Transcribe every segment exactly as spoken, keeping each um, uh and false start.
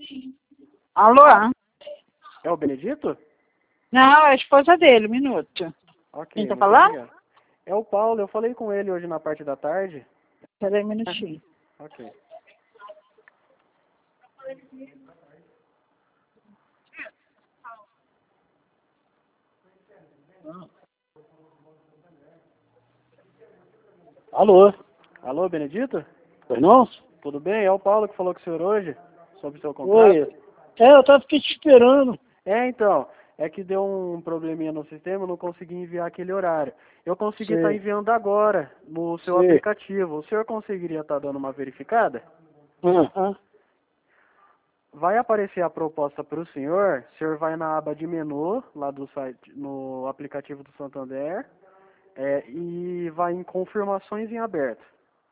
Alô? É o Benedito? Não, é a esposa dele, um minuto. Ok. Quem tá muito falando? obrigado. É o Paulo, eu falei com ele hoje na parte da tarde. Espera aí um minutinho. Ok. Alô? Alô, Benedito? Pois não? Tudo bem? É o Paulo que falou com o senhor hoje sobre o seu contrato. Oi. É, eu tava aqui te esperando. É, então, é que deu um probleminha no sistema, eu não consegui enviar aquele horário. Eu consegui estar Sei. enviando agora no seu Sei. aplicativo. O senhor conseguiria estar dando uma verificada? Aham. Vai aparecer a proposta para o senhor, o senhor vai na aba de menu, lá do site, no aplicativo do Santander, é, e vai em confirmações em aberto.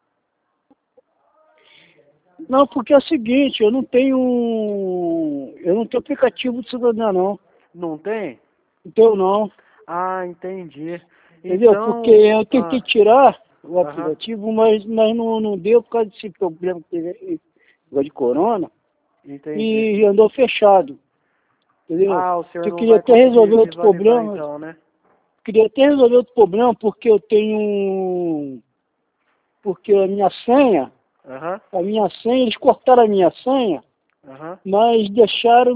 Não, porque é o seguinte, eu não tenho. Eu não tenho aplicativo de cidadania, não. Não tem? Não tenho, não. Ah, entendi. Entendeu? Então, Porque eu tentei ah, tirar o aham, aplicativo, mas, mas não, não deu por causa desse problema que teve agora de corona. entendi. E andou fechado. Entendeu? Ah, o senhor Eu não queria vai até conseguir resolver outro visualizar problema. então, né? Queria até resolver outro problema porque eu tenho. um- Porque a minha senha. Aham, A minha senha, eles cortaram a minha senha, aham, mas deixaram o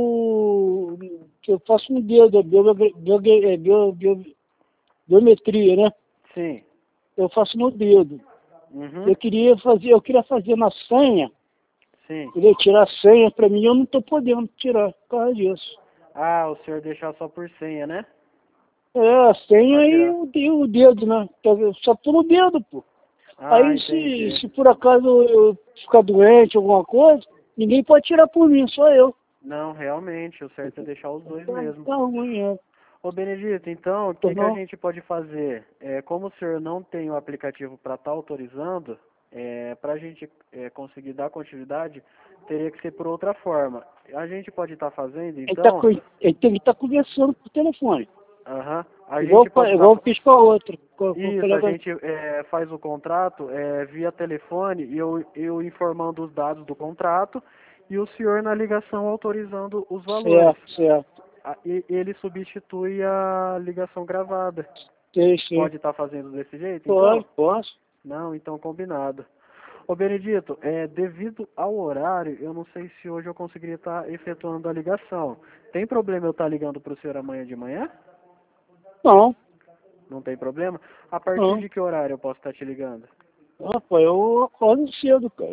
meu. Que eu faço um dedo, é bio, bio, é bio, bio, biometria, né? sim. Eu faço no dedo. Uhum, Eu queria fazer, eu queria fazer na senha, sim. entendeu? Tirar a senha para mim, eu não estou podendo tirar por causa disso. Ah, o senhor deixar só por senha, né? É, a senha Pra e tirar. o, de- o dedo, né? Só tô no dedo, pô. Ah, Aí se, entendi. se por acaso eu ficar doente, alguma coisa, ninguém pode tirar por mim, só eu. Não, realmente, o certo é deixar os dois Tá, mesmo. tá ruim, é. Ô Benedito, então, o Pois que, que a não? gente pode fazer? É, como o senhor não tem o aplicativo para estar autorizando, é, para a gente é, conseguir dar continuidade, teria que ser por outra forma. A gente pode estar fazendo, Ele, tá, então, co- ele tem que estar conversando por telefone. aham, a Igual, gente pa- pode igual estar... eu fiz com a outra, com, com o Isso, a colega. gente é, faz o contrato é, via telefone e eu, eu informando os dados do contrato e o senhor na ligação autorizando os valores. Certo, certo. A- e- Ele substitui a ligação gravada. Sei, sim. Pode estar fazendo desse jeito, Pode, então? posso. Não, então combinado. Ô Benedito, é, devido ao horário, eu não sei se hoje eu conseguiria estar efetuando a ligação. Tem problema eu estar ligando para o senhor amanhã de manhã? Não, Não tem problema? A partir não. de que horário eu posso estar te ligando? Ah, pô, eu acordo cedo, cara.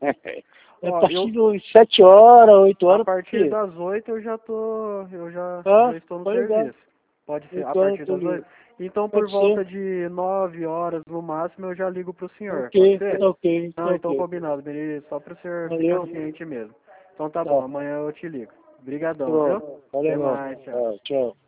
É a Ó, partir eu de sete horas, oito a horas, por partir quê? das oito eu já tô, eu já, Tá, já estou no pode ligar. serviço. Pode ser a oito horas partir eu tô das oito? livre. Então por Pode ser. volta de nove horas no máximo eu já ligo pro senhor, pode Ok, ser? tá ok, tá Não, então ok. combinado, Benedito, só para o senhor ficar Valeu. ciente mesmo. Então tá bom, Tá, amanhã eu te ligo. Obrigadão, viu? pronto. Tá Até legal. mais, tchau. Tá, tchau.